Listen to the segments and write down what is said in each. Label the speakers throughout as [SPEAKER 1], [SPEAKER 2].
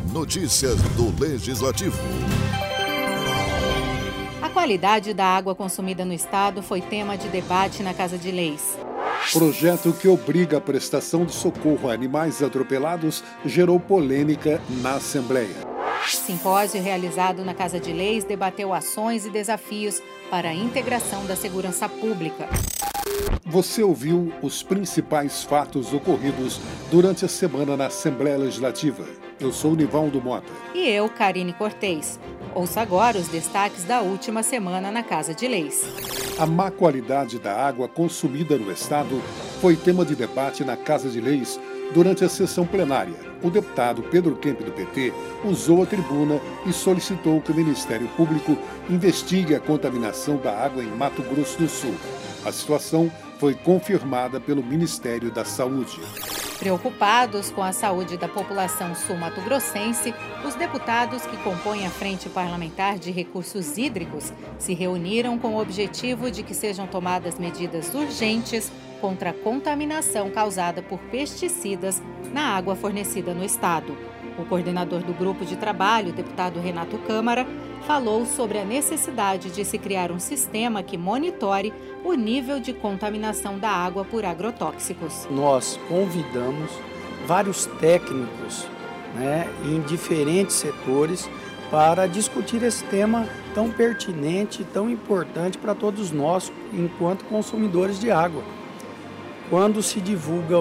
[SPEAKER 1] Notícias do Legislativo.
[SPEAKER 2] A qualidade da água consumida no estado foi tema de debate na Casa de Leis.
[SPEAKER 3] Projeto que obriga a prestação de socorro a animais atropelados gerou polêmica na Assembleia.
[SPEAKER 2] Simpósio realizado na Casa de Leis debateu ações e desafios para a integração da segurança pública.
[SPEAKER 3] Você ouviu os principais fatos ocorridos durante a semana na Assembleia Legislativa. Eu sou Nivaldo Mota.
[SPEAKER 2] E eu, Karine Cortez. Ouça agora os destaques da última semana na Casa de Leis.
[SPEAKER 3] A má qualidade da água consumida no Estado foi tema de debate na Casa de Leis durante a sessão plenária. O deputado Pedro Kemp, do PT, usou a tribuna e solicitou que o Ministério Público investigue a contaminação da água em Mato Grosso do Sul. A situação foi confirmada pelo Ministério da Saúde.
[SPEAKER 2] Preocupados com a saúde da população sul-mato-grossense, os deputados que compõem a Frente Parlamentar de Recursos Hídricos se reuniram com o objetivo de que sejam tomadas medidas urgentes contra a contaminação causada por pesticidas na água fornecida no estado. O coordenador do grupo de trabalho, deputado Renato Câmara, falou sobre a necessidade de se criar um sistema que monitore o nível de contaminação da água por agrotóxicos.
[SPEAKER 4] Nós convidamos vários técnicos, em diferentes setores para discutir esse tema tão pertinente, tão importante para todos nós enquanto consumidores de água. Quando se divulga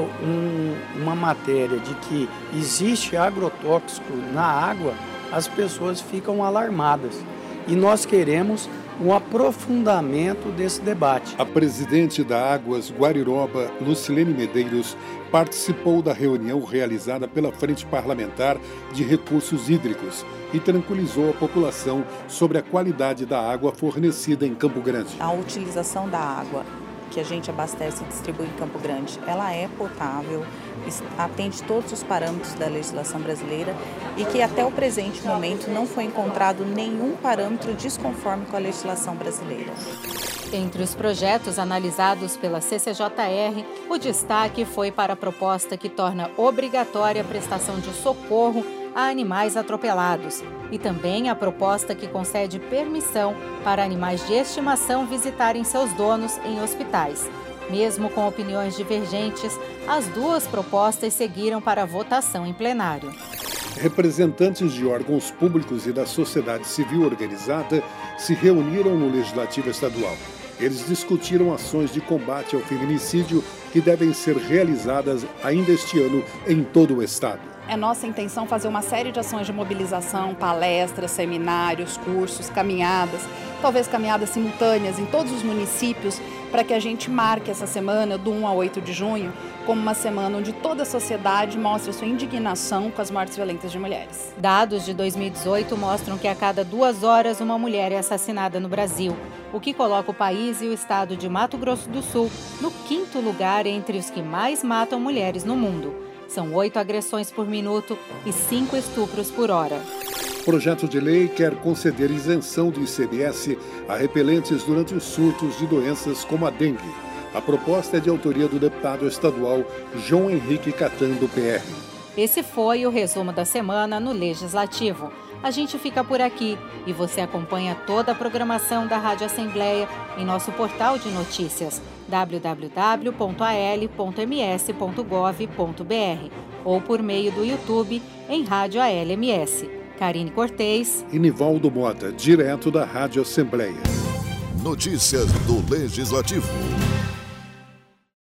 [SPEAKER 4] uma matéria de que existe agrotóxico na água, as pessoas ficam alarmadas. E nós queremos um aprofundamento desse debate.
[SPEAKER 3] A presidente da Águas Guariroba, Lucilene Medeiros, participou da reunião realizada pela Frente Parlamentar de Recursos Hídricos e tranquilizou a população sobre a qualidade da água fornecida em Campo Grande.
[SPEAKER 5] A utilização da água que a gente abastece e distribui em Campo Grande, ela é potável, atende todos os parâmetros da legislação brasileira e que até o presente momento não foi encontrado nenhum parâmetro desconforme com a legislação brasileira.
[SPEAKER 2] Entre os projetos analisados pela CCJR, o destaque foi para a proposta que torna obrigatória a prestação de socorro a animais atropelados e também a proposta que concede permissão para animais de estimação visitarem seus donos em hospitais. Mesmo com opiniões divergentes, as duas propostas seguiram para a votação em plenário.
[SPEAKER 3] Representantes de órgãos públicos e da sociedade civil organizada se reuniram no Legislativo Estadual. Eles discutiram ações de combate ao feminicídio que devem ser realizadas ainda este ano em todo o estado.
[SPEAKER 6] É nossa intenção fazer uma série de ações de mobilização, palestras, seminários, cursos, caminhadas, talvez caminhadas simultâneas em todos os municípios, para que a gente marque essa semana, do 1 a 8 de junho, como uma semana onde toda a sociedade mostra sua indignação com as mortes violentas de mulheres.
[SPEAKER 2] Dados de 2018 mostram que a cada 2 horas uma mulher é assassinada no Brasil, o que coloca o país e o estado de Mato Grosso do Sul no 5º lugar entre os que mais matam mulheres no mundo. São 8 agressões por minuto e 5 estupros por hora.
[SPEAKER 3] O projeto de lei quer conceder isenção do ICMS a repelentes durante os surtos de doenças como a dengue. A proposta é de autoria do deputado estadual João Henrique Catan, do PR.
[SPEAKER 2] Esse foi o resumo da semana no Legislativo. A gente fica por aqui e você acompanha toda a programação da Rádio Assembleia em nosso portal de notícias www.al.ms.gov.br ou por meio do YouTube em Rádio ALMS. Karine Cortez
[SPEAKER 3] e Nivaldo Mota, direto da Rádio Assembleia.
[SPEAKER 1] Notícias do Legislativo.